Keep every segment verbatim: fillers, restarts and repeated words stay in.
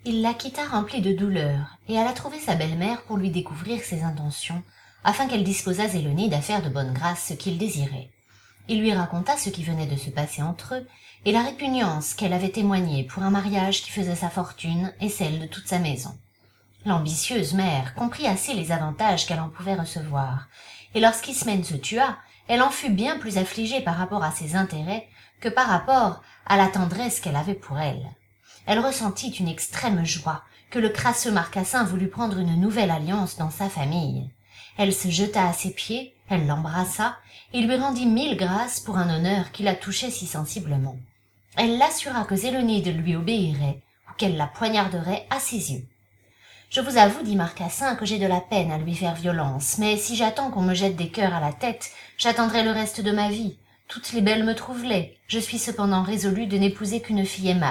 Il la quitta rempli de douleur et alla trouver sa belle-mère pour lui découvrir ses intentions, afin qu'elle disposât Zélénide à faire de bonne grâce ce qu'il désirait. Il lui raconta ce qui venait de se passer entre eux et la répugnance qu'elle avait témoignée pour un mariage qui faisait sa fortune et celle de toute sa maison. L'ambitieuse mère comprit assez les avantages qu'elle en pouvait recevoir, et lorsqu'Ismène se tua, elle en fut bien plus affligée par rapport à ses intérêts que par rapport à la tendresse qu'elle avait pour elle. Elle ressentit une extrême joie que le crasseux Marcassin voulût prendre une nouvelle alliance dans sa famille. Elle se jeta à ses pieds, elle l'embrassa, et lui rendit mille grâces pour un honneur qui la touchait si sensiblement. Elle l'assura que Zélénide lui obéirait, ou qu'elle la poignarderait à ses yeux. « Je vous avoue, dit Marcassin, que j'ai de la peine à lui faire violence, mais si j'attends qu'on me jette des cœurs à la tête, j'attendrai le reste de ma vie. Toutes les belles me trouvent laid. Je suis cependant résolu de n'épouser qu'une fille aimable. »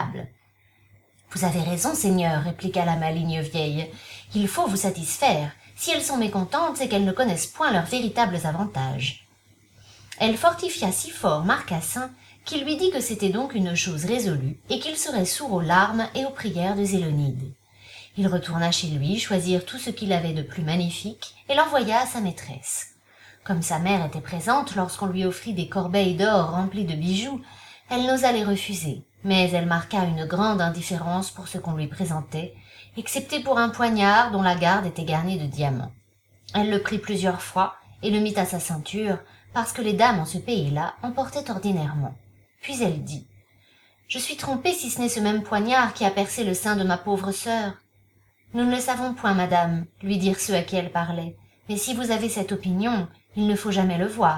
« Vous avez raison, seigneur, répliqua la maligne vieille. Il faut vous satisfaire. Si elles sont mécontentes, c'est qu'elles ne connaissent point leurs véritables avantages. » Elle fortifia si fort Marcassin qu'il lui dit que c'était donc une chose résolue et qu'il serait sourd aux larmes et aux prières de Zélénide. Il retourna chez lui choisir tout ce qu'il avait de plus magnifique et l'envoya à sa maîtresse. Comme sa mère était présente lorsqu'on lui offrit des corbeilles d'or remplies de bijoux, elle n'osa les refuser, mais elle marqua une grande indifférence pour ce qu'on lui présentait, excepté pour un poignard dont la garde était garnie de diamants. Elle le prit plusieurs fois et le mit à sa ceinture, parce que les dames en ce pays-là en portaient ordinairement. Puis elle dit « Je suis trompée si ce n'est ce même poignard qui a percé le sein de ma pauvre sœur. »« Nous ne le savons point, madame, » lui dirent ceux à qui elle parlait, « mais si vous avez cette opinion, il ne faut jamais le voir. »«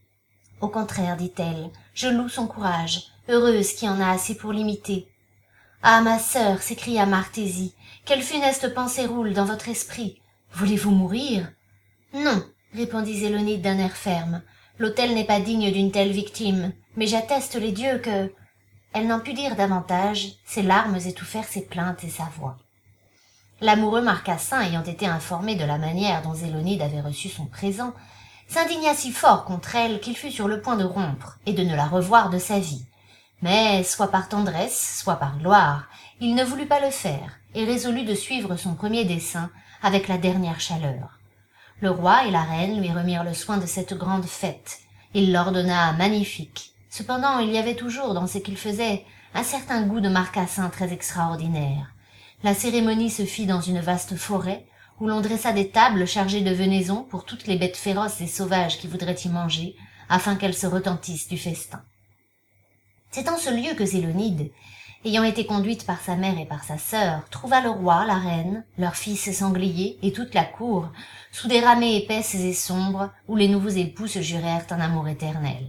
Au contraire, dit-elle, je loue son courage, heureuse qui en a assez pour l'imiter. »« Ah, ma sœur, s'écria Martésie, quelle funeste pensée roule dans votre esprit. Voulez-vous mourir ?»« Non, répondit Zélénide d'un air ferme, l'autel n'est pas digne d'une telle victime, mais j'atteste les dieux que... Elle n'en put dire davantage, ses larmes étouffèrent ses plaintes et sa voix. L'amoureux Marcassin, ayant été informé de la manière dont Zélénide avait reçu son présent, s'indigna si fort contre elle qu'il fut sur le point de rompre et de ne la revoir de sa vie. Mais, soit par tendresse, soit par gloire, il ne voulut pas le faire et résolut de suivre son premier dessein avec la dernière chaleur. Le roi et la reine lui remirent le soin de cette grande fête. Il l'ordonna magnifique. Cependant, il y avait toujours dans ce qu'il faisait un certain goût de Marcassin très extraordinaire. La cérémonie se fit dans une vaste forêt, où l'on dressa des tables chargées de venaison pour toutes les bêtes féroces et sauvages qui voudraient y manger, afin qu'elles se retentissent du festin. C'est en ce lieu que Zélénide, ayant été conduite par sa mère et par sa sœur, trouva le roi, la reine, leur fils sanglier et toute la cour, sous des ramées épaisses et sombres, où les nouveaux époux se jurèrent un amour éternel.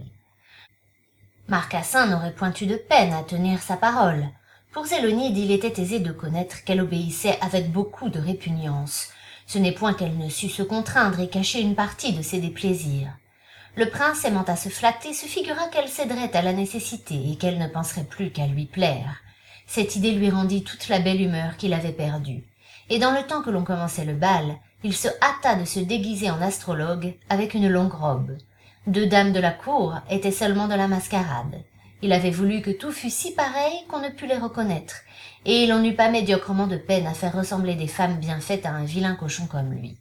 Marcassin n'aurait point eu de peine à tenir sa parole. Pour Zélénide, il était aisé de connaître qu'elle obéissait avec beaucoup de répugnance. Ce n'est point qu'elle ne sût se contraindre et cacher une partie de ses déplaisirs. Le prince, aimant à se flatter, se figura qu'elle céderait à la nécessité et qu'elle ne penserait plus qu'à lui plaire. Cette idée lui rendit toute la belle humeur qu'il avait perdue. Et dans le temps que l'on commençait le bal, il se hâta de se déguiser en astrologue avec une longue robe. Deux dames de la cour étaient seulement de la mascarade. Il avait voulu que tout fût si pareil qu'on ne pût les reconnaître, et l'on n'eut pas médiocrement de peine à faire ressembler des femmes bien faites à un vilain cochon comme lui.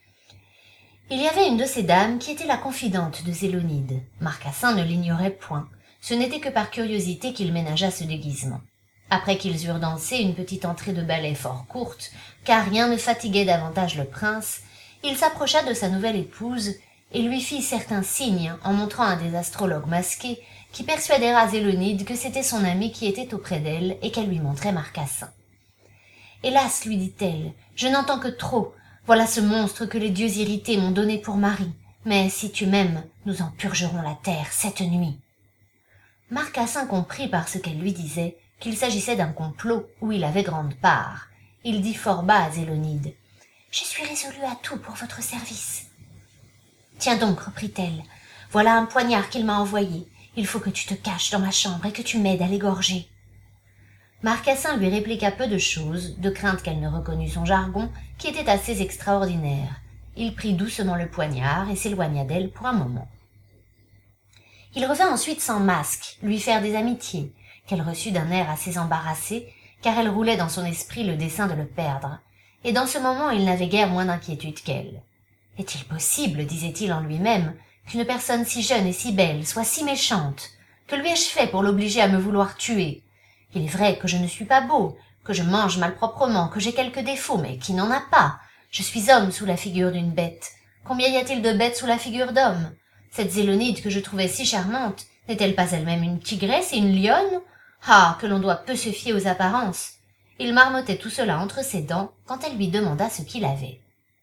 Il y avait une de ces dames qui était la confidente de Zélénide. Marcassin ne l'ignorait point. Ce n'était que par curiosité qu'il ménagea ce déguisement. Après qu'ils eurent dansé une petite entrée de ballet fort courte, car rien ne fatiguait davantage le prince, il s'approcha de sa nouvelle épouse et lui fit certains signes en montrant un des astrologues masqués qui persuadèrent Zélénide que c'était son ami qui était auprès d'elle et qu'elle lui montrait Marcassin. « Hélas, lui dit-elle, je n'entends que trop. Voilà ce monstre que les dieux irrités m'ont donné pour mari. Mais si tu m'aimes, nous en purgerons la terre cette nuit. » Marcassin comprit par ce qu'elle lui disait qu'il s'agissait d'un complot où il avait grande part. Il dit fort bas à Zélénide. « Je suis résolu à tout pour votre service. »« Tiens donc, reprit-elle, voilà un poignard qu'il m'a envoyé. Il faut que tu te caches dans ma chambre et que tu m'aides à l'égorger. » Marcassin lui répliqua peu de choses, de crainte qu'elle ne reconnût son jargon, qui était assez extraordinaire. Il prit doucement le poignard et s'éloigna d'elle pour un moment. Il revint ensuite sans masque, lui faire des amitiés, qu'elle reçut d'un air assez embarrassé, car elle roulait dans son esprit le dessein de le perdre, et dans ce moment il n'avait guère moins d'inquiétude qu'elle. Est-il possible, disait-il en lui-même, qu'une personne si jeune et si belle soit si méchante? Que lui ai-je fait pour l'obliger à me vouloir tuer? Il est vrai que je ne suis pas beau, que je mange malproprement, que j'ai quelques défauts, mais qui n'en a pas? Je suis homme sous la figure d'une bête. Combien y a-t-il de bêtes sous la figure d'homme? Cette Zélonide que je trouvais si charmante, n'est-elle pas elle-même une tigresse et une lionne? Ah, que l'on doit peu se fier aux apparences. Il marmottait tout cela entre ses dents quand elle lui demanda ce qu'il avait.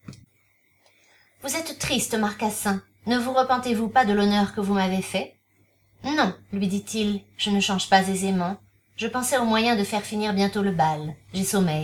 « Vous êtes triste, Marcassin. Ne vous repentez-vous pas de l'honneur que vous m'avez fait ?»« Non, lui dit-il, je ne change pas aisément. Je pensais au moyen de faire finir bientôt le bal. J'ai sommeil. »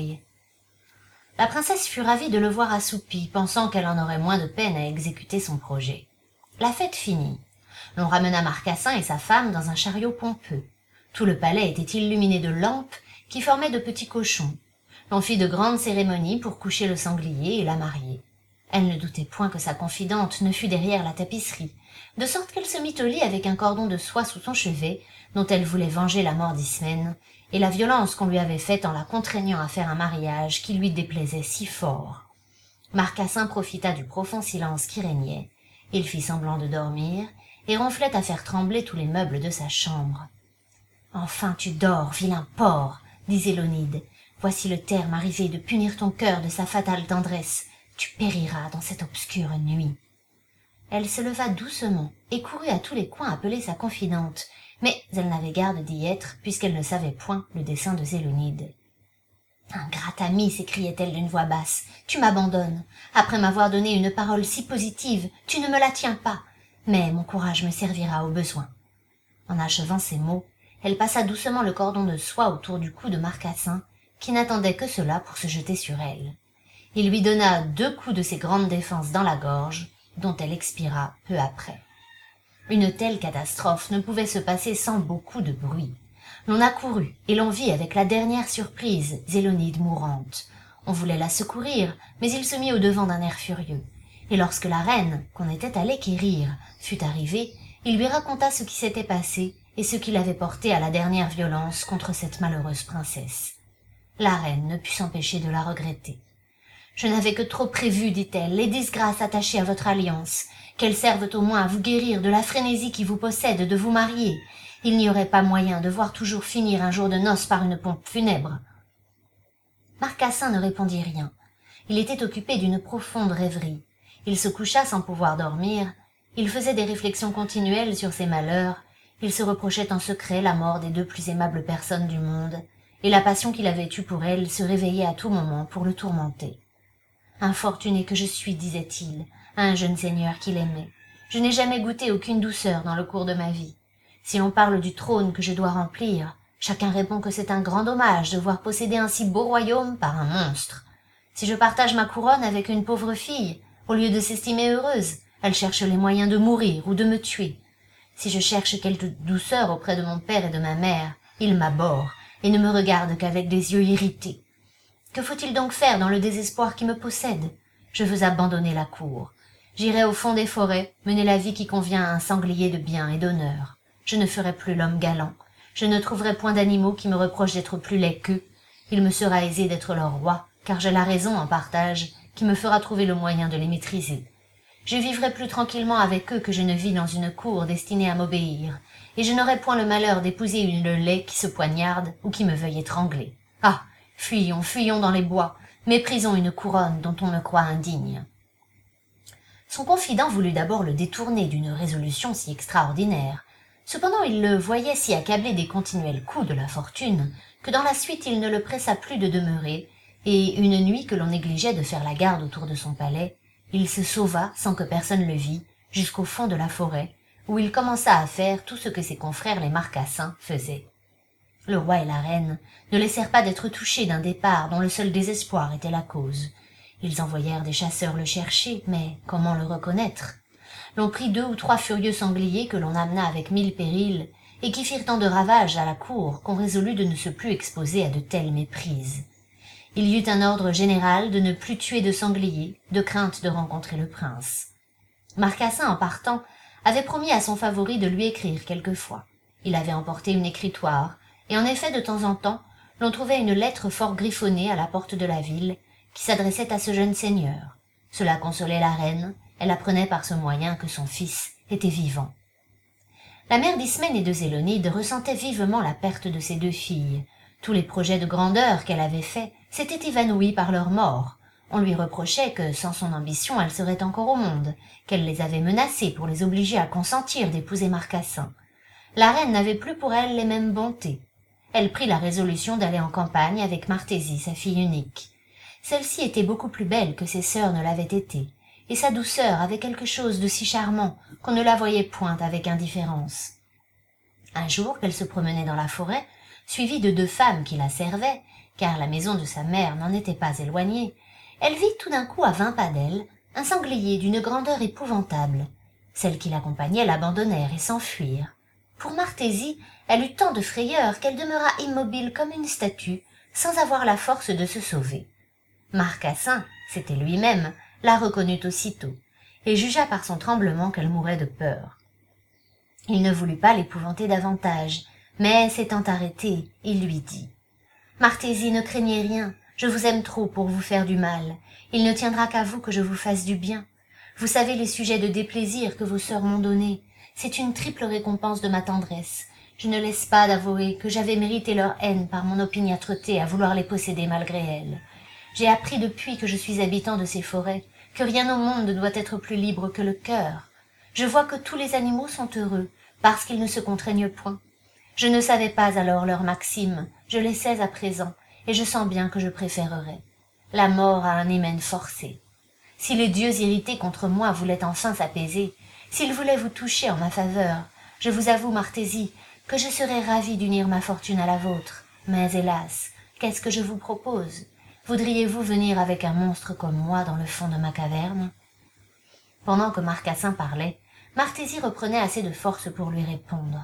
La princesse fut ravie de le voir assoupi, pensant qu'elle en aurait moins de peine à exécuter son projet. La fête finit. L'on ramena Marcassin et sa femme dans un chariot pompeux. Tout le palais était illuminé de lampes qui formaient de petits cochons. L'on fit de grandes cérémonies pour coucher le sanglier et la marier. Elle ne doutait point que sa confidente ne fût derrière la tapisserie, de sorte qu'elle se mit au lit avec un cordon de soie sous son chevet, dont elle voulait venger la mort d'Ismène, et la violence qu'on lui avait faite en la contraignant à faire un mariage qui lui déplaisait si fort. Marcassin profita du profond silence qui régnait. Il fit semblant de dormir, et ronflait à faire trembler tous les meubles de sa chambre. « Enfin tu dors, vilain porc, dit Zélonide. Voici le terme arrivé de punir ton cœur de sa fatale tendresse. Tu périras dans cette obscure nuit. » Elle se leva doucement et courut à tous les coins appeler sa confidente, mais elle n'avait garde d'y être, puisqu'elle ne savait point le dessein de Zélonide. « Ingrate amie, s'écriait-elle d'une voix basse, tu m'abandonnes. Après m'avoir donné une parole si positive, tu ne me la tiens pas, mais mon courage me servira au besoin. » En achevant ces mots, elle passa doucement le cordon de soie autour du cou de Marcassin, qui n'attendait que cela pour se jeter sur elle. Il lui donna deux coups de ses grandes défenses dans la gorge, dont elle expira peu après. Une telle catastrophe ne pouvait se passer sans beaucoup de bruit. L'on accourut, et l'on vit avec la dernière surprise Zélonide mourante. On voulait la secourir, mais il se mit au-devant d'un air furieux. Et lorsque la reine, qu'on était allé quérir, fut arrivée, il lui raconta ce qui s'était passé et ce qui l'avait porté à la dernière violence contre cette malheureuse princesse. La reine ne put s'empêcher de la regretter. « Je n'avais que trop prévu, dit-elle, les disgrâces attachées à votre alliance, qu'elles servent au moins à vous guérir de la frénésie qui vous possède de vous marier. Il n'y aurait pas moyen de voir toujours finir un jour de noces par une pompe funèbre. » Marcassin ne répondit rien. Il était occupé d'une profonde rêverie. Il se coucha sans pouvoir dormir. Il faisait des réflexions continuelles sur ses malheurs. Il se reprochait en secret la mort des deux plus aimables personnes du monde, et la passion qu'il avait eue pour elle se réveillait à tout moment pour le tourmenter. « Infortuné que je suis, disait-il, à un jeune seigneur qu'il aimait. Je n'ai jamais goûté aucune douceur dans le cours de ma vie. Si l'on parle du trône que je dois remplir, chacun répond que c'est un grand dommage de voir posséder un si beau royaume par un monstre. Si je partage ma couronne avec une pauvre fille, au lieu de s'estimer heureuse, elle cherche les moyens de mourir ou de me tuer. Si je cherche quelque douceur auprès de mon père et de ma mère, ils m'abhorrent et ne me regardent qu'avec des yeux irrités. Que faut-il donc faire dans le désespoir qui me possède? Je veux abandonner la cour. J'irai au fond des forêts, mener la vie qui convient à un sanglier de bien et d'honneur. Je ne ferai plus l'homme galant. Je ne trouverai point d'animaux qui me reprochent d'être plus laids qu'eux. Il me sera aisé d'être leur roi, car j'ai la raison en partage, qui me fera trouver le moyen de les maîtriser. Je vivrai plus tranquillement avec eux que je ne vis dans une cour destinée à m'obéir, et je n'aurai point le malheur d'épouser une laid qui se poignarde ou qui me veuille étrangler. Ah! Fuyons, fuyons dans les bois, méprisons une couronne dont on me croit indigne. » Son confident voulut d'abord le détourner d'une résolution si extraordinaire. Cependant il le voyait si accablé des continuels coups de la fortune, que dans la suite il ne le pressa plus de demeurer, et une nuit que l'on négligeait de faire la garde autour de son palais, il se sauva sans que personne le vît, jusqu'au fond de la forêt, où il commença à faire tout ce que ses confrères les Marcassins faisaient. Le roi et la reine ne laissèrent pas d'être touchés d'un départ dont le seul désespoir était la cause. Ils envoyèrent des chasseurs le chercher, mais comment le reconnaître? L'on prit deux ou trois furieux sangliers que l'on amena avec mille périls, et qui firent tant de ravages à la cour qu'on résolut de ne se plus exposer à de telles méprises. Il y eut un ordre général de ne plus tuer de sangliers, de crainte de rencontrer le prince. Marcassin, en partant, avait promis à son favori de lui écrire quelquefois. Il avait emporté une écritoire, et en effet, de temps en temps, l'on trouvait une lettre fort griffonnée à la porte de la ville, qui s'adressait à ce jeune seigneur. Cela consolait la reine, elle apprenait par ce moyen que son fils était vivant. La mère d'Ismène et de Zélonide ressentait vivement la perte de ses deux filles. Tous les projets de grandeur qu'elle avait faits s'étaient évanouis par leur mort. On lui reprochait que, sans son ambition, elle serait encore au monde, qu'elle les avait menacés pour les obliger à consentir d'épouser Marcassin. La reine n'avait plus pour elle les mêmes bontés. Elle prit la résolution d'aller en campagne avec Martésie, sa fille unique. Celle-ci était beaucoup plus belle que ses sœurs ne l'avaient été, et sa douceur avait quelque chose de si charmant qu'on ne la voyait point avec indifférence. Un jour qu'elle se promenait dans la forêt, suivie de deux femmes qui la servaient, car la maison de sa mère n'en était pas éloignée, elle vit tout d'un coup à vingt pas d'elle un sanglier d'une grandeur épouvantable. Celles qui l'accompagnaient l'abandonnèrent et s'enfuirent. Pour Martésie, elle eut tant de frayeur qu'elle demeura immobile comme une statue, sans avoir la force de se sauver. Marcassin, c'était lui-même, la reconnut aussitôt, et jugea par son tremblement qu'elle mourait de peur. Il ne voulut pas l'épouvanter davantage, mais s'étant arrêté, il lui dit « Martésie, ne craignez rien, je vous aime trop pour vous faire du mal. Il ne tiendra qu'à vous que je vous fasse du bien. Vous savez les sujets de déplaisir que vos sœurs m'ont donnés. C'est une triple récompense de ma tendresse. Je ne laisse pas d'avouer que j'avais mérité leur haine par mon opiniâtreté à vouloir les posséder malgré elles. J'ai appris depuis que je suis habitant de ces forêts que rien au monde ne doit être plus libre que le cœur. Je vois que tous les animaux sont heureux parce qu'ils ne se contraignent point. Je ne savais pas alors leur maxime, je les sais à présent, et je sens bien que je préférerais la mort à un hymen forcé. Si les dieux irrités contre moi voulaient enfin s'apaiser, s'ils voulaient vous toucher en ma faveur, je vous avoue, Martésie, que je serais ravie d'unir ma fortune à la vôtre. Mais hélas, qu'est-ce que je vous propose? Voudriez-vous venir avec un monstre comme moi dans le fond de ma caverne ?» Pendant que Marcassin parlait, Martésie reprenait assez de force pour lui répondre.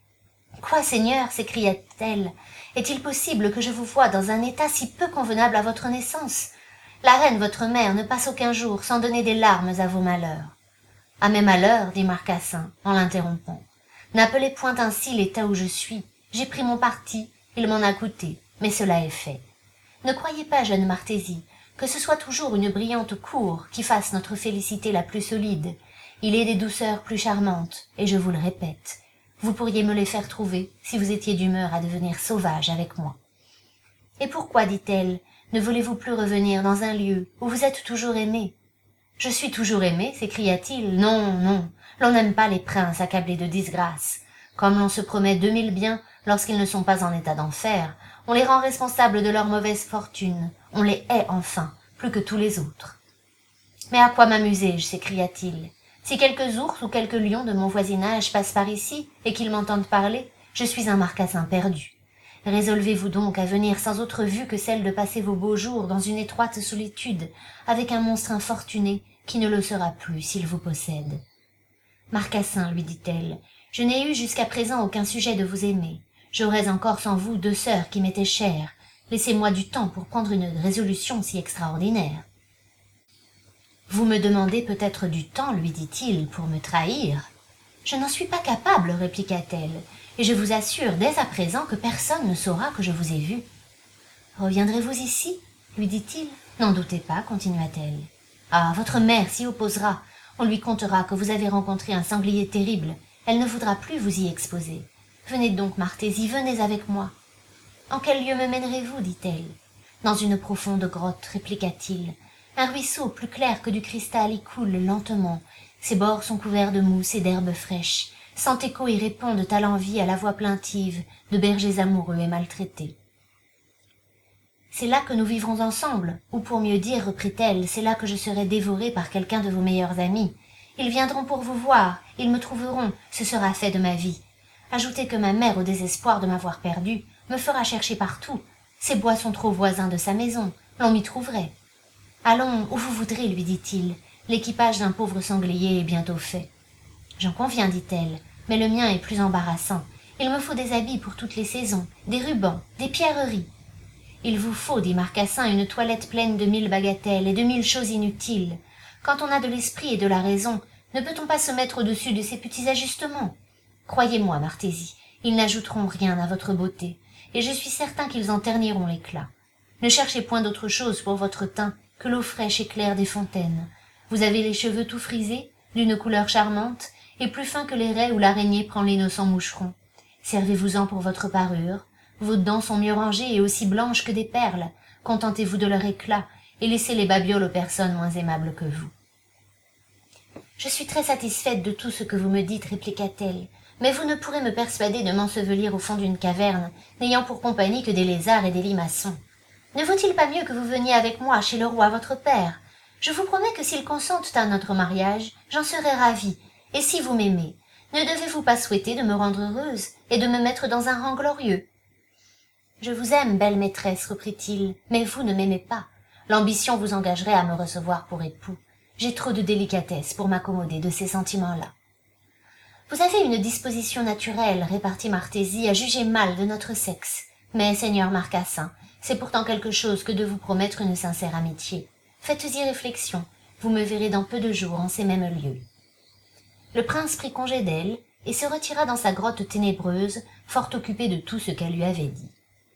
« Quoi, Seigneur ?» s'écria-t-elle. « Est-il possible que je vous voie dans un état si peu convenable à votre naissance? La reine, votre mère, ne passe aucun jour sans donner des larmes à vos malheurs. »« À mes malheurs, dit Marcassin, en l'interrompant. N'appelez point ainsi l'état où je suis. J'ai pris mon parti, il m'en a coûté, mais cela est fait. Ne croyez pas, jeune Martésie, que ce soit toujours une brillante cour qui fasse notre félicité la plus solide. Il est des douceurs plus charmantes, et je vous le répète. Vous pourriez me les faire trouver, si vous étiez d'humeur à devenir sauvage avec moi. »« Et pourquoi, dit-elle, ne voulez-vous plus revenir dans un lieu où vous êtes toujours aimé ?»« Je suis toujours aimé, s'écria-t-il. Non, non, l'on n'aime pas les princes accablés de disgrâce. Comme l'on se promet deux mille biens lorsqu'ils ne sont pas en état d'en faire, on les rend responsables de leur mauvaise fortune. On les hait enfin, plus que tous les autres. »« Mais à quoi m'amusais-je » s'écria-t-il. « Si quelques ours ou quelques lions de mon voisinage passent par ici et qu'ils m'entendent parler, je suis un Marcassin perdu. Résolvez-vous donc à venir sans autre vue que celle de passer vos beaux jours dans une étroite solitude avec un monstre infortuné qui ne le sera plus s'il vous possède. »« Marcassin, lui dit-elle, je n'ai eu jusqu'à présent aucun sujet de vous aimer. J'aurais encore sans vous deux sœurs qui m'étaient chères. Laissez-moi du temps pour prendre une résolution si extraordinaire. »« Vous me demandez peut-être du temps, lui dit-il, pour me trahir. »« Je n'en suis pas capable, répliqua-t-elle, et je vous assure dès à présent que personne ne saura que je vous ai vu. »« Reviendrez-vous ici ?» lui dit-il. « N'en doutez pas, continua-t-elle. »« Ah, votre mère s'y opposera. On lui contera que vous avez rencontré un sanglier terrible. Elle ne voudra plus vous y exposer. Venez donc, Martésie, venez avec moi. »« En quel lieu me mènerez-vous » dit-elle. « Dans une profonde grotte, répliqua-t-il. Un ruisseau plus clair que du cristal y coule lentement. Ses bords sont couverts de mousse et d'herbes fraîches. Cent échos y répondent à l'envie, à la voix plaintive de bergers amoureux et maltraités. « C'est là que nous vivrons ensemble, ou pour mieux dire, reprit-elle, c'est là que je serai dévorée par quelqu'un de vos meilleurs amis. Ils viendront pour vous voir, ils me trouveront, ce sera fait de ma vie. Ajoutez que ma mère, au désespoir de m'avoir perdue, me fera chercher partout. Ces bois sont trop voisins de sa maison, l'on m'y trouverait. Allons, où vous voudrez, lui dit-il, l'équipage d'un pauvre sanglier est bientôt fait. J'en conviens, dit-elle, mais le mien est plus embarrassant. Il me faut des habits pour toutes les saisons, des rubans, des pierreries. Il vous faut, dit Marcassin, une toilette pleine de mille bagatelles et de mille choses inutiles. Quand on a de l'esprit et de la raison, ne peut-on pas se mettre au-dessus de ces petits ajustements? Croyez-moi, Martésie, ils n'ajouteront rien à votre beauté, et je suis certain qu'ils en terniront l'éclat. Ne cherchez point d'autre chose pour votre teint que l'eau fraîche et claire des fontaines. Vous avez les cheveux tout frisés, d'une couleur charmante, et plus fins que les raies où l'araignée prend l'innocent moucheron. Servez-vous-en pour votre parure. Vos dents sont mieux rangées et aussi blanches que des perles. Contentez-vous de leur éclat, et laissez les babioles aux personnes moins aimables que vous. « Je suis très satisfaite de tout ce que vous me dites, répliqua-t-elle, mais vous ne pourrez me persuader de m'ensevelir au fond d'une caverne, n'ayant pour compagnie que des lézards et des limaçons. Ne vaut-il pas mieux que vous veniez avec moi chez le roi votre père? Je vous promets que s'il consente à notre mariage, j'en serai ravie, et si vous m'aimez, ne devez-vous pas souhaiter de me rendre heureuse et de me mettre dans un rang glorieux? »« Je vous aime, belle maîtresse, reprit-il, mais vous ne m'aimez pas. L'ambition vous engagerait à me recevoir pour époux. J'ai trop de délicatesse pour m'accommoder de ces sentiments-là. »« Vous avez une disposition naturelle, répartit Martésie, à juger mal de notre sexe. Mais, seigneur Marcassin, c'est pourtant quelque chose que de vous promettre une sincère amitié. Faites-y réflexion, vous me verrez dans peu de jours en ces mêmes lieux. » Le prince prit congé d'elle et se retira dans sa grotte ténébreuse, fort occupé de tout ce qu'elle lui avait dit.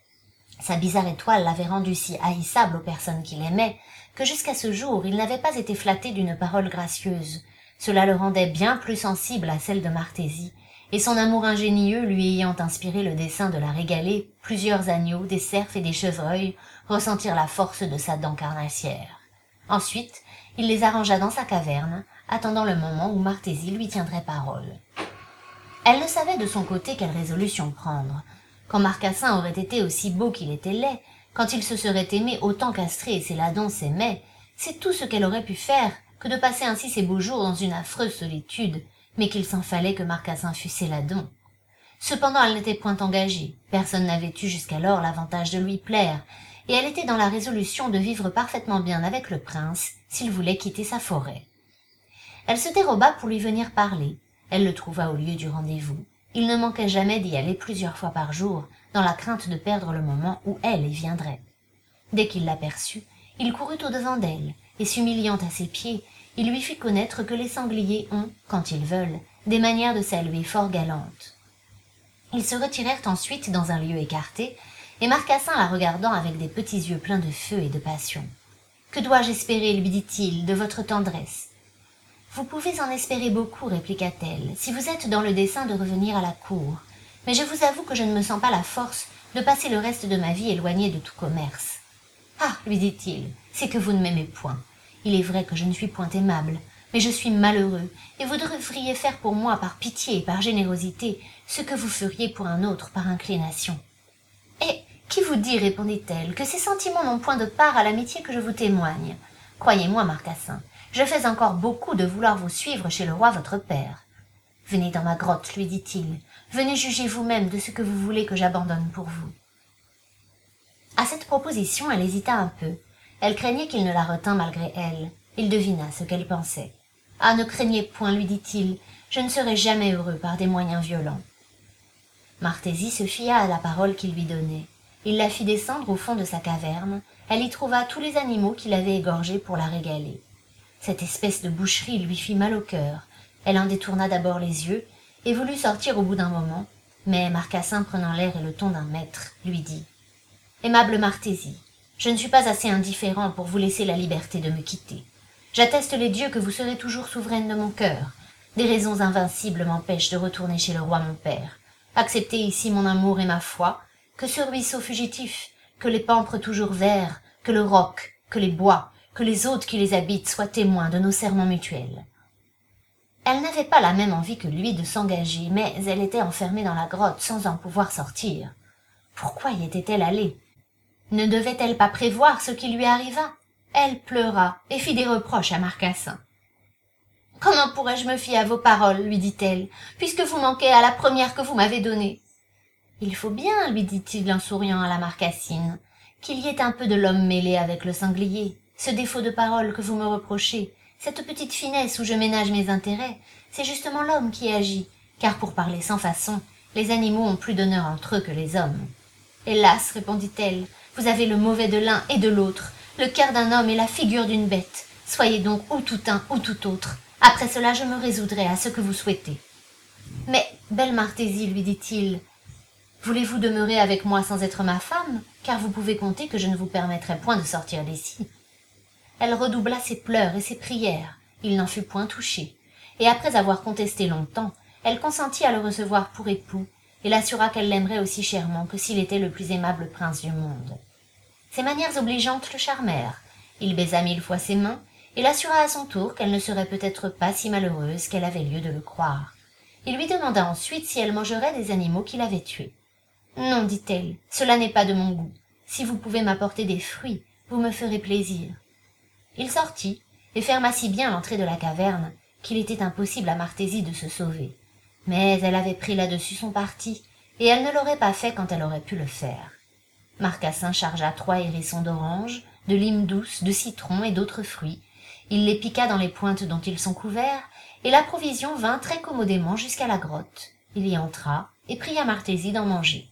Sa bizarre étoile l'avait rendu si haïssable aux personnes qu'il aimait que jusqu'à ce jour il n'avait pas été flatté d'une parole gracieuse. Cela le rendait bien plus sensible à celle de Martésie, et son amour ingénieux lui ayant inspiré le dessein de la régaler, plusieurs agneaux, des cerfs et des chevreuils ressentirent la force de sa dent carnassière. Ensuite, il les arrangea dans sa caverne, attendant le moment où Martésie lui tiendrait parole. Elle ne savait de son côté quelle résolution prendre. Quand Marcassin aurait été aussi beau qu'il était laid, quand il se serait aimé autant qu'Astrée et Céladon s'aimaient, c'est tout ce qu'elle aurait pu faire que de passer ainsi ses beaux jours dans une affreuse solitude, mais qu'il s'en fallait que Marcassin fût Céladon. Cependant elle n'était point engagée, personne n'avait eu jusqu'alors l'avantage de lui plaire, et elle était dans la résolution de vivre parfaitement bien avec le prince s'il voulait quitter sa forêt. Elle se déroba pour lui venir parler, elle le trouva au lieu du rendez-vous. Il ne manquait jamais d'y aller plusieurs fois par jour, dans la crainte de perdre le moment où elle y viendrait. Dès qu'il l'aperçut, il courut au-devant d'elle, et s'humiliant à ses pieds, il lui fit connaître que les sangliers ont, quand ils veulent, des manières de saluer fort galantes. Ils se retirèrent ensuite dans un lieu écarté, et Marcassin la regardant avec des petits yeux pleins de feu et de passion. « Que dois-je espérer, lui dit-il, de votre tendresse ?»« Vous pouvez en espérer beaucoup, répliqua-t-elle, si vous êtes dans le dessein de revenir à la cour. Mais je vous avoue que je ne me sens pas la force de passer le reste de ma vie éloignée de tout commerce. »« Ah, lui dit-il, c'est que vous ne m'aimez point. Il est vrai que je ne suis point aimable, mais je suis malheureux, et vous devriez faire pour moi par pitié et par générosité ce que vous feriez pour un autre par inclination. »« Et qui vous dit, répondit-elle, que ces sentiments n'ont point de part à l'amitié que je vous témoigne. Croyez-moi, Marcassin, je fais encore beaucoup de vouloir vous suivre chez le roi votre père. Venez dans ma grotte, lui dit-il, venez juger vous-même de ce que vous voulez que j'abandonne pour vous. » À cette proposition, elle hésita un peu. Elle craignait qu'il ne la retint malgré elle. Il devina ce qu'elle pensait. « Ah, ne craignez point, lui dit-il, je ne serai jamais heureux par des moyens violents. » Martésie se fia à la parole qu'il lui donnait. Il la fit descendre au fond de sa caverne. Elle y trouva tous les animaux qu'il avait égorgés pour la régaler. Cette espèce de boucherie lui fit mal au cœur. Elle en détourna d'abord les yeux et voulut sortir au bout d'un moment, mais Marcassin, prenant l'air et le ton d'un maître, lui dit « Aimable Martésie, je ne suis pas assez indifférent pour vous laisser la liberté de me quitter. J'atteste les dieux que vous serez toujours souveraine de mon cœur. Des raisons invincibles m'empêchent de retourner chez le roi mon père. Acceptez ici mon amour et ma foi, que ce ruisseau fugitif, que les pampres toujours verts, que le roc, que les bois, que les hôtes qui les habitent soient témoins de nos serments mutuels. » Elle n'avait pas la même envie que lui de s'engager, mais elle était enfermée dans la grotte sans en pouvoir sortir. Pourquoi y était-elle allée? Ne devait-elle pas prévoir ce qui lui arriva? Elle pleura et fit des reproches à Marcassin. « Comment pourrais-je me fier à vos paroles, lui dit-elle, puisque vous manquez à la première que vous m'avez donnée? »« Il faut bien, lui dit-il en souriant à la Marcassine, qu'il y ait un peu de l'homme mêlé avec le sanglier. Ce défaut de parole que vous me reprochez, cette petite finesse où je ménage mes intérêts, c'est justement l'homme qui agit, car pour parler sans façon, les animaux ont plus d'honneur entre eux que les hommes. »« Hélas, répondit-elle, vous avez le mauvais de l'un et de l'autre, le cœur d'un homme et la figure d'une bête. Soyez donc ou tout un ou tout autre. Après cela, je me résoudrai à ce que vous souhaitez. »« Mais, belle Martésie, lui dit-il, Voulez-vous demeurer avec moi sans être ma femme, car vous pouvez compter que je ne vous permettrai point de sortir d'ici. » Elle redoubla ses pleurs et ses prières, il n'en fut point touché, et après avoir contesté longtemps, elle consentit à le recevoir pour époux, et l'assura qu'elle l'aimerait aussi chèrement que s'il était le plus aimable prince du monde. Ses manières obligeantes le charmèrent, il baisa mille fois ses mains, et l'assura à son tour qu'elle ne serait peut-être pas si malheureuse qu'elle avait lieu de le croire. Il lui demanda ensuite si elle mangerait des animaux qu'il avait tués. « Non, dit-elle, cela n'est pas de mon goût. Si vous pouvez m'apporter des fruits, vous me ferez plaisir. » Il sortit, et ferma si bien l'entrée de la caverne qu'il était impossible à Martésie de se sauver. Mais elle avait pris là-dessus son parti, et elle ne l'aurait pas fait quand elle aurait pu le faire. Marcassin chargea trois hérissons d'oranges, de lime douce, de citron et d'autres fruits. Il les piqua dans les pointes dont ils sont couverts, et la provision vint très commodément jusqu'à la grotte. Il y entra, et pria Martésie d'en manger.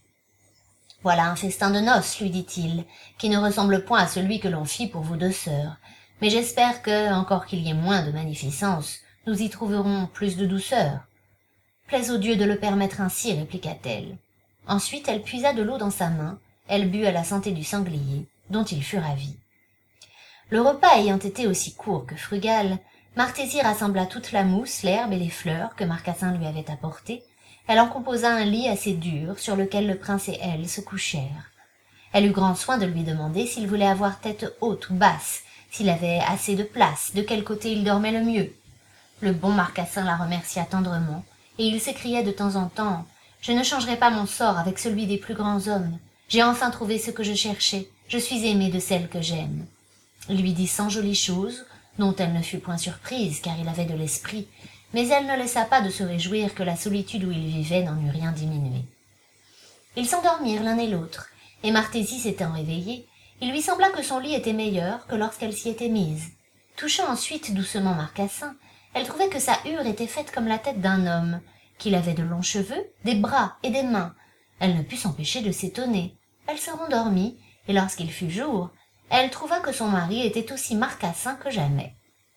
« Voilà un festin de noces, lui dit-il, qui ne ressemble point à celui que l'on fit pour vous deux sœurs. Mais j'espère que, encore qu'il y ait moins de magnificence, nous y trouverons plus de douceur. »« Plaise aux dieux de le permettre ainsi, répliqua-t-elle. Ensuite elle puisa de l'eau dans sa main, elle but à la santé du sanglier, dont il fut ravi. Le repas ayant été aussi court que frugal, Martésie rassembla toute la mousse, l'herbe et les fleurs que Marcassin lui avait apportées. Elle en composa un lit assez dur sur lequel le prince et elle se couchèrent. Elle eut grand soin de lui demander s'il voulait avoir tête haute ou basse, s'il avait assez de place, de quel côté il dormait le mieux. Le bon Marcassin la remercia tendrement, et il s'écriait de temps en temps « Je ne changerai pas mon sort avec celui des plus grands hommes. J'ai enfin trouvé ce que je cherchais. Je suis aimé de celle que j'aime. » Il lui dit cent jolies choses, dont elle ne fut point surprise, car il avait de l'esprit, mais elle ne laissa pas de se réjouir que la solitude où il vivait n'en eût rien diminué. Ils s'endormirent l'un et l'autre, et Martésie s'étant réveillée, il lui sembla que son lit était meilleur que lorsqu'elle s'y était mise. Touchant ensuite doucement Marcassin, elle trouvait que sa hure était faite comme la tête d'un homme, qu'il avait de longs cheveux, des bras et des mains. Elle ne put s'empêcher de s'étonner. Elle se rendormit, et lorsqu'il fut jour, elle trouva que son mari était aussi Marcassin que jamais.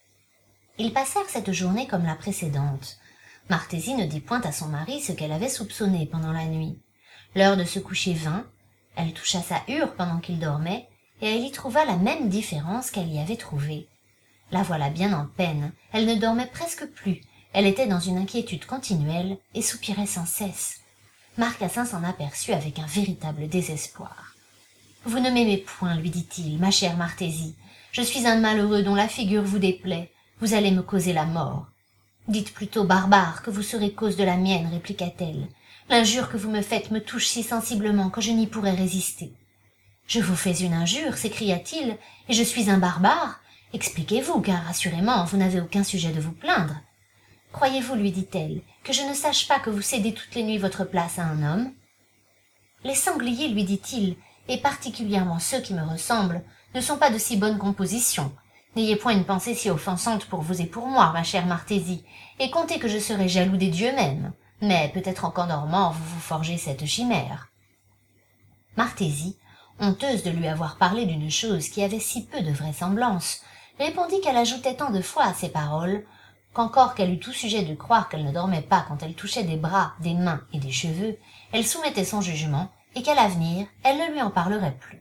Ils passèrent cette journée comme la précédente. Martésie ne dit point à son mari ce qu'elle avait soupçonné pendant la nuit. L'heure de se coucher vint, elle toucha sa hure pendant qu'il dormait, et elle y trouva la même différence qu'elle y avait trouvée. La voilà bien en peine, elle ne dormait presque plus, elle était dans une inquiétude continuelle et soupirait sans cesse. Marcassin s'en aperçut avec un véritable désespoir. « Vous ne m'aimez point, lui dit-il, ma chère Martésie. Je suis un malheureux dont la figure vous déplaît. Vous allez me causer la mort. »« Dites plutôt, barbare, que vous serez cause de la mienne, répliqua-t-elle. L'injure que vous me faites me touche si sensiblement que je n'y pourrais résister. »« Je vous fais une injure, s'écria-t-il, et je suis un barbare. Expliquez-vous, car assurément vous n'avez aucun sujet de vous plaindre. »« Croyez-vous, lui dit-elle, que je ne sache pas que vous cédez toutes les nuits votre place à un homme ? » Les sangliers, lui dit-il, et particulièrement ceux qui me ressemblent, ne sont pas de si bonne composition. N'ayez point une pensée si offensante pour vous et pour moi, ma chère Martésie, et comptez que je serai jaloux des dieux mêmes. Mais peut-être en qu'en dormant vous vous forgez cette chimère. Martésie, honteuse de lui avoir parlé d'une chose qui avait si peu de vraisemblance, répondit qu'elle ajoutait tant de foi à ses paroles, qu'encore qu'elle eût tout sujet de croire qu'elle ne dormait pas quand elle touchait des bras, des mains et des cheveux, elle soumettait son jugement, et qu'à l'avenir, elle ne lui en parlerait plus.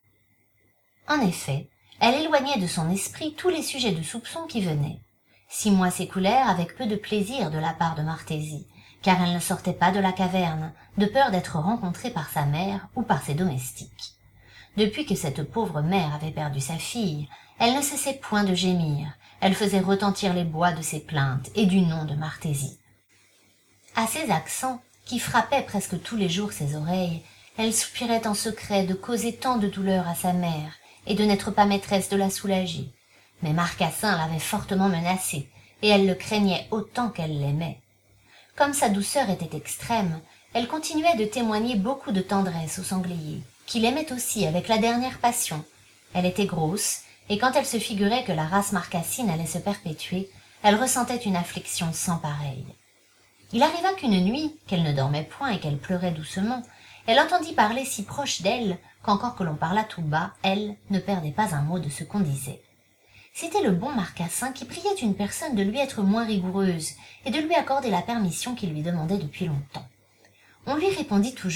En effet, elle éloignait de son esprit tous les sujets de soupçon qui venaient. Six mois s'écoulèrent avec peu de plaisir de la part de Martésie, car elle ne sortait pas de la caverne, de peur d'être rencontrée par sa mère ou par ses domestiques. Depuis que cette pauvre mère avait perdu sa fille, elle ne cessait point de gémir, elle faisait retentir les bois de ses plaintes et du nom de Martésie. À ces accents, qui frappaient presque tous les jours ses oreilles, elle soupirait en secret de causer tant de douleur à sa mère et de n'être pas maîtresse de la soulager. Mais Marcassin l'avait fortement menacée, et elle le craignait autant qu'elle l'aimait. Comme sa douceur était extrême, elle continuait de témoigner beaucoup de tendresse au sanglier, qui l'aimait aussi avec la dernière passion. Elle était grosse, et quand elle se figurait que la race marcassine allait se perpétuer, elle ressentait une affliction sans pareille. Il arriva qu'une nuit, qu'elle ne dormait point et qu'elle pleurait doucement, elle entendit parler si proche d'elle qu'encore que l'on parlât tout bas, elle ne perdait pas un mot de ce qu'on disait. C'était le bon Marcassin qui priait une personne de lui être moins rigoureuse et de lui accorder la permission qu'il lui demandait depuis longtemps. On lui répondit toujours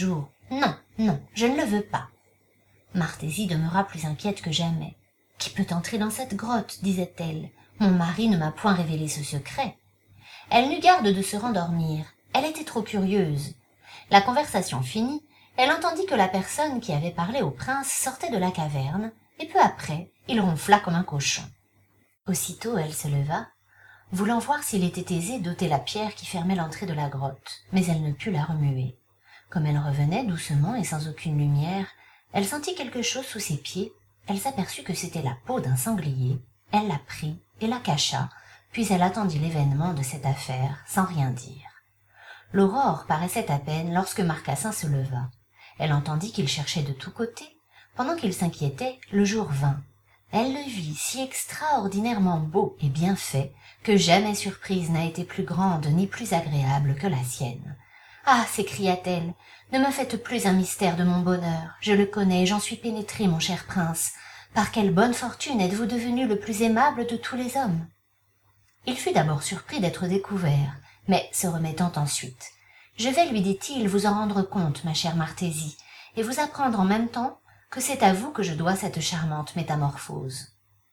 Non, non, je ne le veux pas. Martésie demeura plus inquiète que jamais. « Qui peut entrer dans cette grotte ?» disait-elle. « Mon mari ne m'a point révélé ce secret. » Elle n'eut garde de se rendormir. Elle était trop curieuse. La conversation finie, elle entendit que la personne qui avait parlé au prince sortait de la caverne, et peu après, il ronfla comme un cochon. Aussitôt, elle se leva, voulant voir s'il était aisé d'ôter la pierre qui fermait l'entrée de la grotte, mais elle ne put la remuer. Comme elle revenait doucement et sans aucune lumière, elle sentit quelque chose sous ses pieds, elle s'aperçut que c'était la peau d'un sanglier, elle la prit et la cacha, puis elle attendit l'événement de cette affaire sans rien dire. L'aurore paraissait à peine lorsque Marcassin se leva. Elle entendit qu'il cherchait de tous côtés. Pendant qu'il s'inquiétait, le jour vint. Elle le vit si extraordinairement beau et bien fait que jamais surprise n'a été plus grande ni plus agréable que la sienne. « Ah !» s'écria-t-elle, « ne me faites plus un mystère de mon bonheur. Je le connais, j'en suis pénétrée, mon cher prince. Par quelle bonne fortune êtes-vous devenu le plus aimable de tous les hommes ?» Il fut d'abord surpris d'être découvert, mais se remettant ensuite. « Je vais, lui dit-il, vous en rendre compte, ma chère Martésie, et vous apprendre en même temps que c'est à vous que je dois cette charmante métamorphose.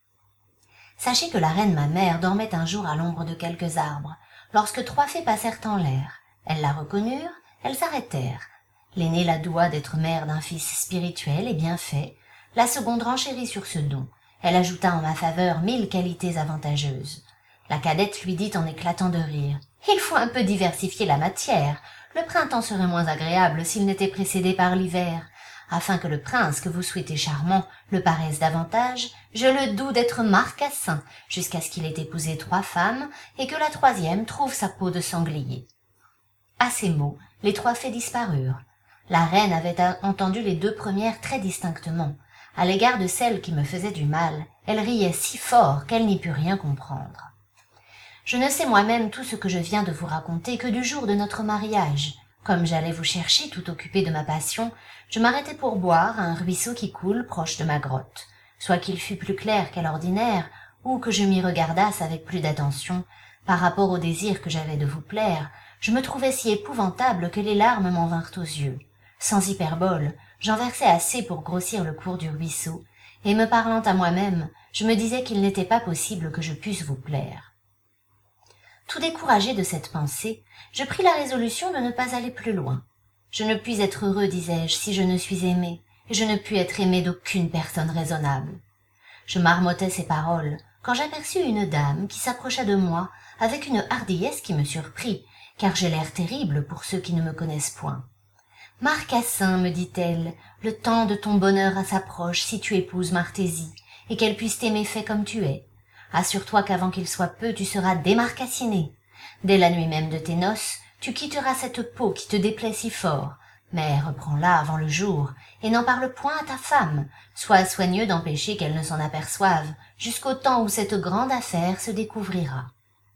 Sachez que la reine ma mère dormait un jour à l'ombre de quelques arbres, lorsque trois fées passèrent en l'air. Elles la reconnurent, elles s'arrêtèrent. L'aînée la doua d'être mère d'un fils spirituel et bien fait, la seconde renchérit sur ce don. Elle ajouta en ma faveur mille qualités avantageuses. La cadette lui dit en éclatant de rire. « Il faut un peu diversifier la matière. Le printemps serait moins agréable s'il n'était précédé par l'hiver. Afin que le prince que vous souhaitez charmant le paraisse davantage, je le doue d'être Marcassin, jusqu'à ce qu'il ait épousé trois femmes et que la troisième trouve sa peau de sanglier. » À ces mots, les trois fées disparurent. La reine avait entendu les deux premières très distinctement. À l'égard de celle qui me faisait du mal, elle riait si fort qu'elle n'y put rien comprendre. Je ne sais moi-même tout ce que je viens de vous raconter que du jour de notre mariage. Comme j'allais vous chercher tout occupée de ma passion, je m'arrêtai pour boire à un ruisseau qui coule proche de ma grotte. Soit qu'il fût plus clair qu'à l'ordinaire, ou que je m'y regardasse avec plus d'attention, par rapport au désir que j'avais de vous plaire, je me trouvais si épouvantable que les larmes m'en vinrent aux yeux. Sans hyperbole, j'en versai assez pour grossir le cours du ruisseau, et me parlant à moi-même, je me disais qu'il n'était pas possible que je pusse vous plaire. Tout découragé de cette pensée, je pris la résolution de ne pas aller plus loin. Je ne puis être heureux, disais-je, si je ne suis aimé, et je ne puis être aimé d'aucune personne raisonnable. Je marmottais ces paroles, quand j'aperçus une dame qui s'approcha de moi avec une hardiesse qui me surprit, car j'ai l'air terrible pour ceux qui ne me connaissent point. « Marcassin, me dit-elle, le temps de ton bonheur s'approche si tu épouses Martésie, et qu'elle puisse t'aimer fait comme tu es. Assure-toi qu'avant qu'il soit peu, tu seras démarcassiné. Dès la nuit même de tes noces, tu quitteras cette peau qui te déplaît si fort, mais reprends-la avant le jour, et n'en parle point à ta femme. Sois soigneux d'empêcher qu'elle ne s'en aperçoive, jusqu'au temps où cette grande affaire se découvrira.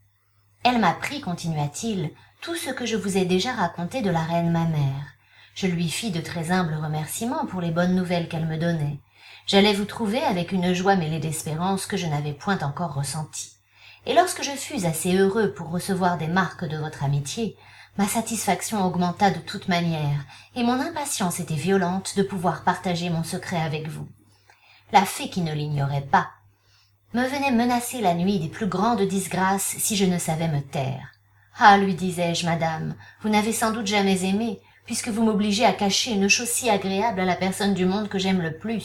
Elle m'apprit, continua-t-il, tout ce que je vous ai déjà raconté de la reine ma mère. Je lui fis de très humbles remerciements pour les bonnes nouvelles qu'elle me donnait. J'allais vous trouver avec une joie mêlée d'espérance que je n'avais point encore ressentie. Et lorsque je fus assez heureux pour recevoir des marques de votre amitié, ma satisfaction augmenta de toute manière, et mon impatience était violente de pouvoir partager mon secret avec vous. La fée, qui ne l'ignorait pas, me venait menacer la nuit des plus grandes disgrâces si je ne savais me taire. « Ah, lui disais-je, madame, vous n'avez sans doute jamais aimé, puisque vous m'obligez à cacher une chose si agréable à la personne du monde que j'aime le plus. »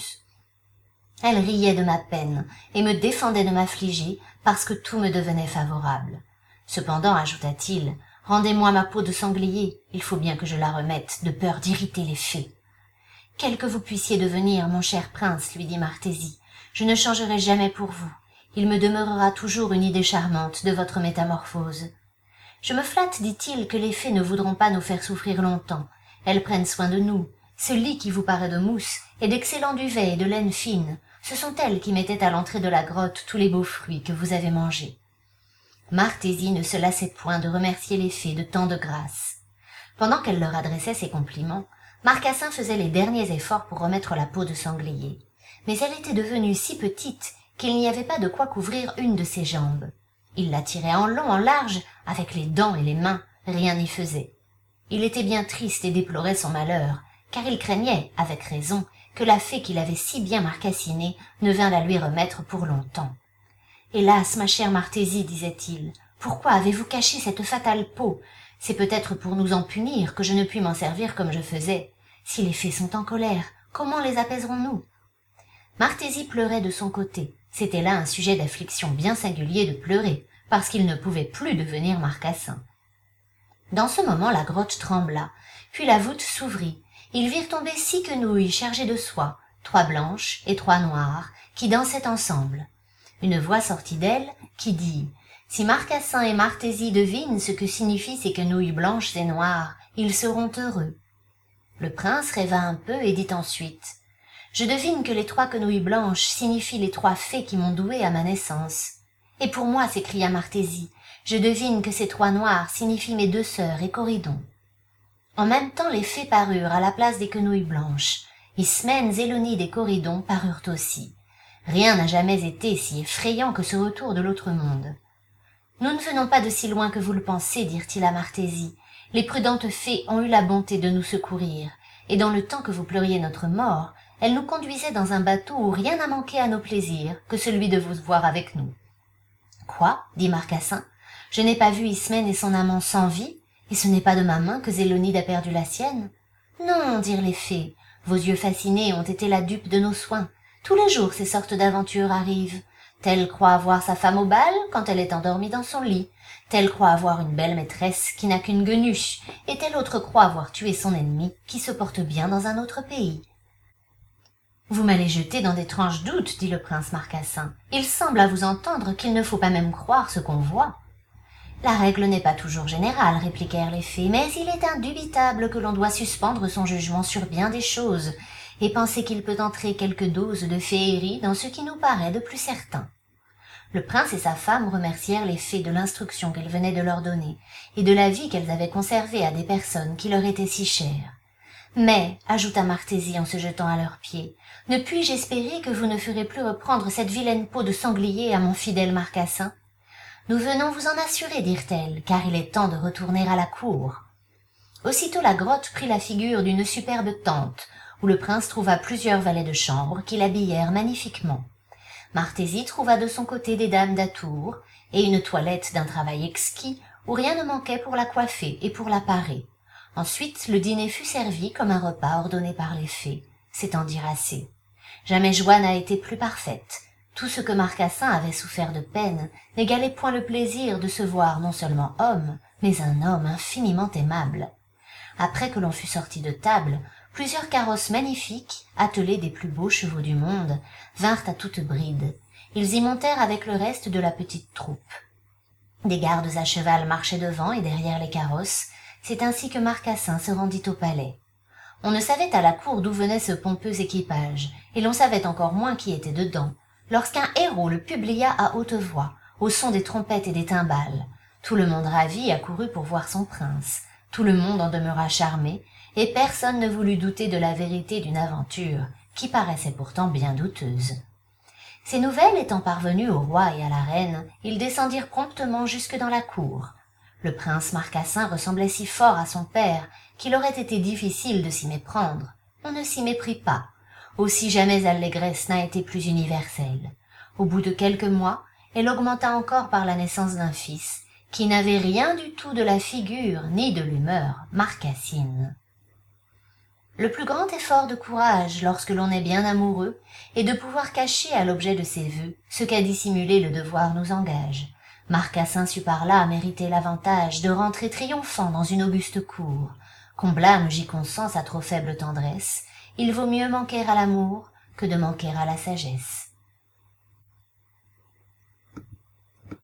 Elle riait de ma peine et me défendait de m'affliger parce que tout me devenait favorable. Cependant, ajouta-t-il, rendez-moi ma peau de sanglier, il faut bien que je la remette, de peur d'irriter les fées. Quel que vous puissiez devenir, mon cher prince, lui dit Martésie, je ne changerai jamais pour vous. Il me demeurera toujours une idée charmante de votre métamorphose. Je me flatte, dit-il, que les fées ne voudront pas nous faire souffrir longtemps. Elles prennent soin de nous. Ce lit qui vous paraît de mousse est d'excellent duvet et de laine fine. Ce sont elles qui mettaient à l'entrée de la grotte tous les beaux fruits que vous avez mangés. Martésie ne se lassait point de remercier les fées de tant de grâce. Pendant qu'elle leur adressait ses compliments, Marcassin faisait les derniers efforts pour remettre la peau de sanglier. Mais elle était devenue si petite qu'il n'y avait pas de quoi couvrir une de ses jambes. Il la tirait en long, en large, avec les dents et les mains, rien n'y faisait. Il était bien triste et déplorait son malheur, car il craignait, avec raison, que la fée qu'il avait si bien marcassinée ne vînt la lui remettre pour longtemps. « Hélas, ma chère Martésie, disait-il, pourquoi avez-vous caché cette fatale peau? C'est peut-être pour nous en punir que je ne puis m'en servir comme je faisais. Si les fées sont en colère, comment les apaiserons-nous » Martésie pleurait de son côté. C'était là un sujet d'affliction bien singulier de pleurer, parce qu'il ne pouvait plus devenir marcassin. Dans ce moment, la grotte trembla, puis la voûte s'ouvrit. Ils virent tomber six quenouilles chargées de soie, trois blanches et trois noires, qui dansaient ensemble. Une voix sortit d'elle qui dit « Si Marcassin et Martésie devinent ce que signifient ces quenouilles blanches et noires, ils seront heureux. » Le prince rêva un peu et dit ensuite « Je devine que les trois quenouilles blanches signifient les trois fées qui m'ont doué à ma naissance. » Et pour moi, s'écria Martésie, je devine que ces trois noires signifient mes deux sœurs et Coridon. En même temps, les fées parurent à la place des quenouilles blanches. Ismène, Zélonide et Coridon parurent aussi. Rien n'a jamais été si effrayant que ce retour de l'autre monde. « Nous ne venons pas de si loin que vous le pensez, dirent-ils à Martésie. Les prudentes fées ont eu la bonté de nous secourir, et dans le temps que vous pleuriez notre mort, elles nous conduisaient dans un bateau où rien n'a manqué à nos plaisirs que celui de vous voir avec nous. »« Quoi ?» dit Marcassin. « Je n'ai pas vu Ismène et son amant sans vie, et ce n'est pas de ma main que Zélonide a perdu la sienne. »« Non, dirent les fées, vos yeux fascinés ont été la dupe de nos soins. Tous les jours ces sortes d'aventures arrivent. Telle croit avoir sa femme au bal quand elle est endormie dans son lit. Telle croit avoir une belle maîtresse qui n'a qu'une guenuche, et telle autre croit avoir tué son ennemi qui se porte bien dans un autre pays. »« Vous m'allez jeter dans d'étranges doutes, dit le prince Marcassin. Il semble à vous entendre qu'il ne faut pas même croire ce qu'on voit. »« La règle n'est pas toujours générale, répliquèrent les fées, mais il est indubitable que l'on doit suspendre son jugement sur bien des choses, et penser qu'il peut entrer quelque dose de féerie dans ce qui nous paraît de plus certain. » Le prince et sa femme remercièrent les fées de l'instruction qu'elles venaient de leur donner, et de la vie qu'elles avaient conservée à des personnes qui leur étaient si chères. « Mais, ajouta Martésie en se jetant à leurs pieds, ne puis-je espérer que vous ne ferez plus reprendre cette vilaine peau de sanglier à mon fidèle Marcassin ? Nous venons vous en assurer, dirent-elles, car il est temps de retourner à la cour. » Aussitôt la grotte prit la figure d'une superbe tente, où le prince trouva plusieurs valets de chambre qui l'habillèrent magnifiquement. Martésie trouva de son côté des dames d'atour, et une toilette d'un travail exquis, où rien ne manquait pour la coiffer et pour la parer. Ensuite, le dîner fut servi comme un repas ordonné par les fées, c'est en dire assez. Jamais joie n'a été plus parfaite. Tout ce que Marcassin avait souffert de peine n'égalait point le plaisir de se voir non seulement homme, mais un homme infiniment aimable. Après que l'on fut sorti de table, plusieurs carrosses magnifiques, attelés des plus beaux chevaux du monde, vinrent à toute bride. Ils y montèrent avec le reste de la petite troupe. Des gardes à cheval marchaient devant et derrière les carrosses. C'est ainsi que Marcassin se rendit au palais. On ne savait à la cour d'où venait ce pompeux équipage, et l'on savait encore moins qui était dedans, lorsqu'un héraut le publia à haute voix, au son des trompettes et des timbales. Tout le monde ravi accourut pour voir son prince. Tout le monde en demeura charmé, et personne ne voulut douter de la vérité d'une aventure, qui paraissait pourtant bien douteuse. Ces nouvelles étant parvenues au roi et à la reine, ils descendirent promptement jusque dans la cour. Le prince Marcassin ressemblait si fort à son père qu'il aurait été difficile de s'y méprendre. On ne s'y méprit pas. Aussi jamais allégresse n'a été plus universelle. Au bout de quelques mois, elle augmenta encore par la naissance d'un fils, qui n'avait rien du tout de la figure ni de l'humeur marcassine. Le plus grand effort de courage lorsque l'on est bien amoureux est de pouvoir cacher à l'objet de ses vœux ce qu'à dissimuler le devoir nous engage. Marcassin sut par là mériter l'avantage de rentrer triomphant dans une auguste cour. Qu'on blâme Giconsent sa trop faible tendresse, il vaut mieux manquer à l'amour que de manquer à la sagesse.